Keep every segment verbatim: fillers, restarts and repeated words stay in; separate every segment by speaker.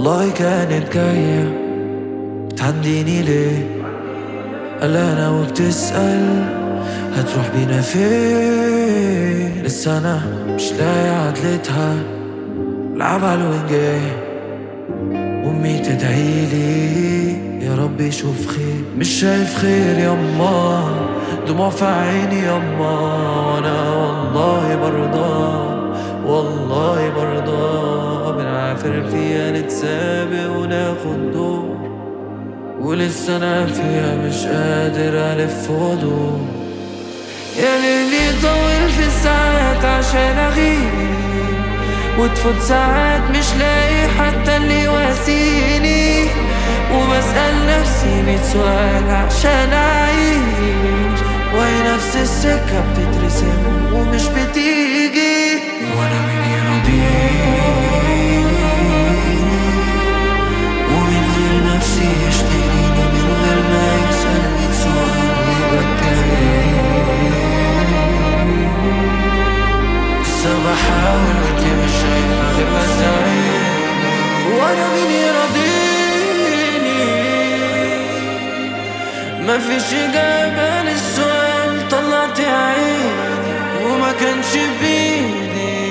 Speaker 1: والله كانت جاية بتعديني ليه؟ قال انا وبتسأل هتروح بينا فين؟ لسه انا مش لاقي عدلتها، لعب على الوينجيه. امي تدعيلي يا رب يشوف خير، مش شايف خير يما، دموع في عيني يما. وانا والله برضى والله برضى بنعافر فيها نتسابق وناخد دور، ولسه انا فيها مش قادر الف وادور. يا ليلي طول في الساعات عشان اغيب، وتفوت ساعات مش لاقي حتى اللي يواسيني، وبسأل نفسي ميت سؤال عشان اعيش، وهي نفس السكة بتترسم ومش بتيجي. وانا مين يرضيني ومن غير نفسي يشتريني، من غير ما يسأل ميت سؤال ويبكيني. لسه بحاول وانتي مش شايفة غير مساعي، وانا مين يرضيني؟ مفيش إجابة للسؤال، طلعت عيني وما كانش بإيدي.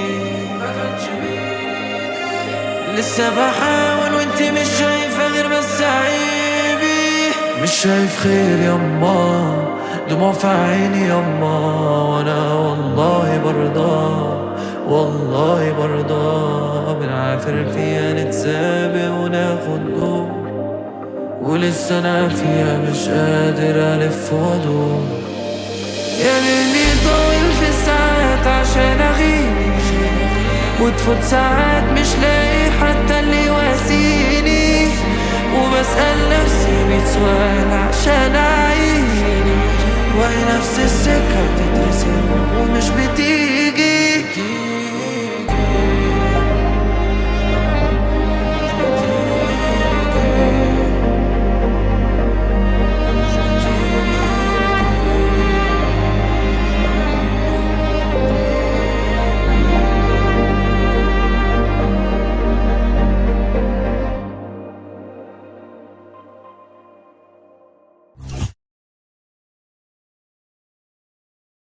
Speaker 1: لسه بحاول وانتي مش شايفة غير بس عيبي. مش شايف خير يما، دموع في عيني يما. وانا والله برضى والله برضى بنعافر فيها نتسابق وناخد دور، ولسه انا فيها مش قادر الف وادور. يا ليلي طول في الساعات عشان اغيب، وتفوت ساعات مش لاقي حتى اللي يواسيني، وبسأل نفسي ميت سؤال عشان اعيش، وهي نفس السكة